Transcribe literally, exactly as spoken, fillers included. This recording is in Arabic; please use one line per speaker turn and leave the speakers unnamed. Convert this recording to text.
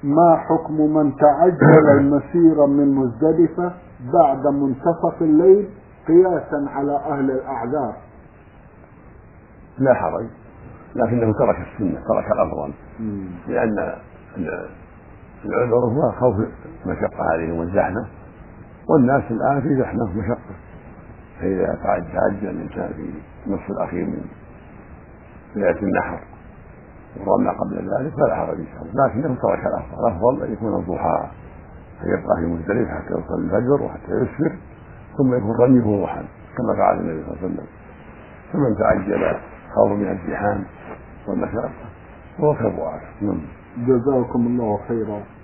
ما حكم من تعجل المسير من مزدلفة بعد منتصف الليل قياسا على أهل الأعذار؟
لا حرج، لكنه ترك السنة، ترك الأفضل، لأن العذر هو خوف مشقة عليهم والزحمة، والناس الآن في زحمة ومشقة، فإذا تعجل الإنسان في النصف الأخير من ليلة النحر ورمى قبل ذلك فلا حرج إن شاء الله، لكنه ترك الأفضل. الأفضل أن يكون الضحى فيبقى في مزدلفة حتى يوصل الفجر وحتى يسفر ثم يكون رميه روحا كما فعل النبي صلى الله عليه وسلم. فمن تعجل خوف من الزحام والمشقة هو خير وآخر.
جزاكم الله خيرا.